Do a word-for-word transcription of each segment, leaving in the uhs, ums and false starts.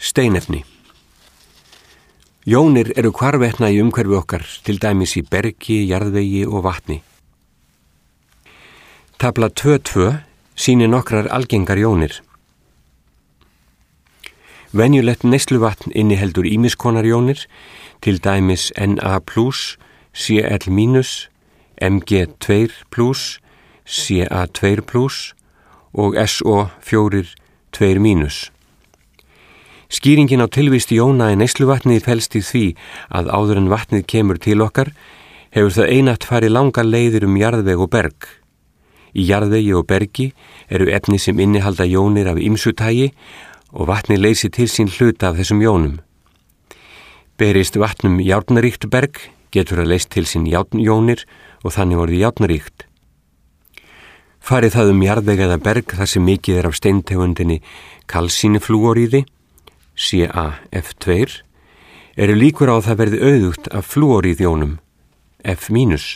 Steinefni. Jónir eru hvarvetna í umhverfi okkar, til dæmis í bergi, jarðvegi og vatni. Tafla tvö tvö sýnir nokkrar algengar jónir. Venjulegt neysluvatn inniheldur ýmiss konar jónir, til dæmis Na plus, Cl minus, Mg tvö plus, Ca tvö plus og S O fjögur tvö minus. Skýringin á tilvist jóna í neysluvatni felst í því að áður en vatnið kemur til okkar hefur það einatt farið langar leiðir um jarðveg og berg. Í jarðvegi og bergi eru efni sem innihalda jónir af ýmsu tagi og vatnið leysi til sín hluta af þessum jónum. Berist vatnum járnaríkt berg getur það leyst til sín járnjónir og þannig orðið járnaríkt. Farið það um jarðveg eða berg þar sem mikið er af steintegundinni kalsínflúoríði, Ca F tvö, eru líkur á að það verði auðugt af flúoríðjónum, F minus.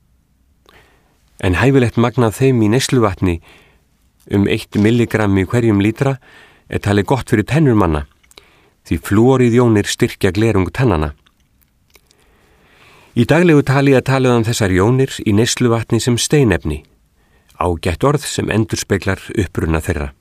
En hæfilegt magn af þeim í neysluvatni um eitt milligramm í hverjum lítra er talið gott fyrir tennur manna, því flúoríðjónir styrkja glerung tannana. Í daglegu tali að tala um þessar jónir í neysluvatni sem steinefni, ágætt orð sem endurspeglar uppruna þeirra.